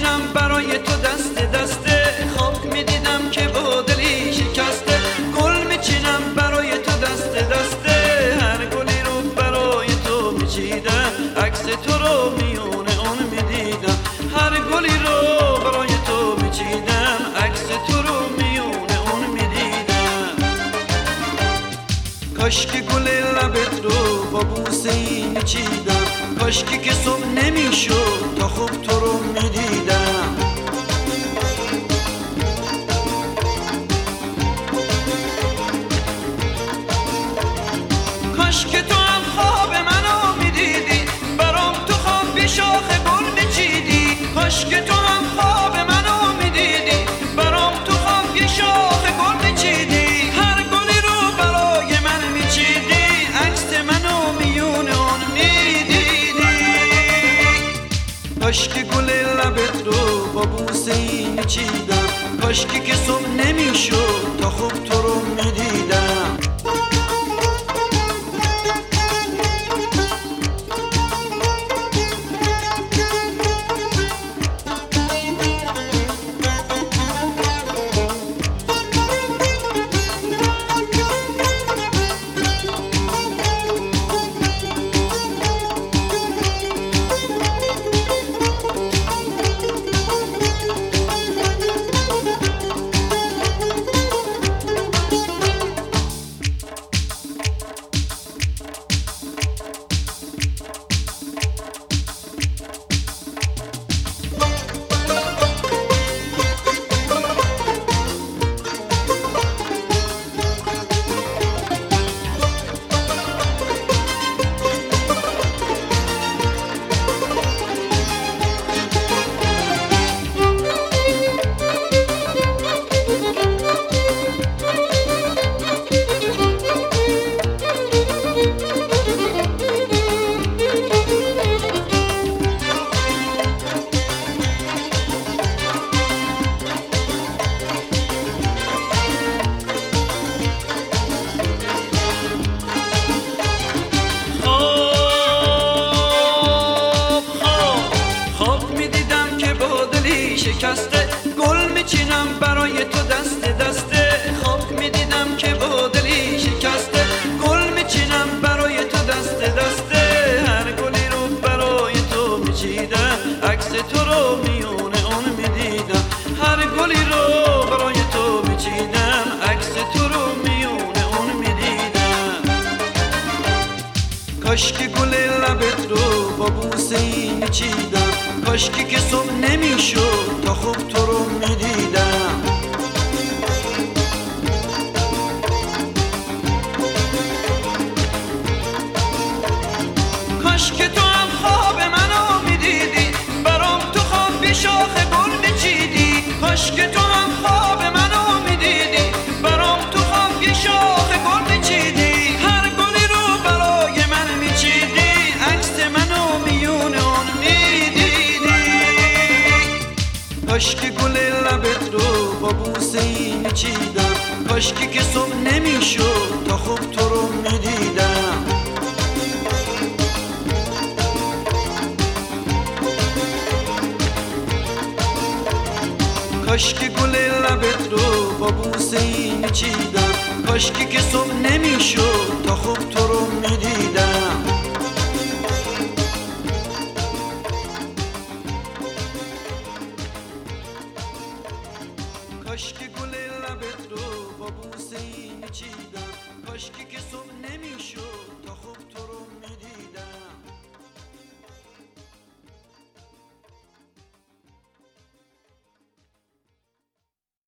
میچینم برای تو دسته دسته، خواب میدیدم که با دلی شکسته. گل میچینم برای تو دسته دسته، هر گلی رو برای تو میچیدم، عکس تو رو میونه اون میدیدم. هر گلی رو برای تو میچیدم، عکس تو رو میونه اون میدیدم. کاشکی گل لبت رو با بوسه ای میچیدم، کاشکی که صبح نمیشد تا خوب تو رو میدیدم. کاشکی تو هم خواب منو میدیدی، برام تو خواب شاخ گل میچیدی. کاشکی تو هم خواب منو میدیدی، برام تو خواب شاخ گل میچیدی. هر گلی رو برای من میچیدی، عکس منو میون اون میدیدی. کاشکی گل لبت رو با بوسه ای میچیدم، کاشکی که صبح نمیشد تا خوب تو رو میدیدم. شکسته، گل میچینم برای تو دسته دسته، خواب میدیدم که با دلی شکسته. گل میچینم برای تو دسته دسته، هر گلی رو برای تو میچیدم، عکس تو رو میونه اون میدیدم. هر گلی رو برای تو میچیدم، عکس تو رو میونه اون میدیدم. کاشکی گل لبت رو با بوسه ای میچیدم، کاشکی که صبح نمیشد تا خوب تو رو میدیدم. کاشکی تو هم خواب منو میدیدی، برام تو خواب شاخ گل میچیدی. کاشکی تو هم خواب منو میدیدی، برام تو خواب شاخ گل میچیدی. هر گلی رو برای من میچیدی، عکس منو میون اون میدیدی. کاشکی گل لبت رو با بوسه ای میچیدم، کاشکی که صبح نمیشد تا خوب تو رو میدیدم. کاشکی گل لبت رو با بوسه ای میچیدم، کاشکی که صبح نمیشد تا خوب تو رو میدیدم. کاشکی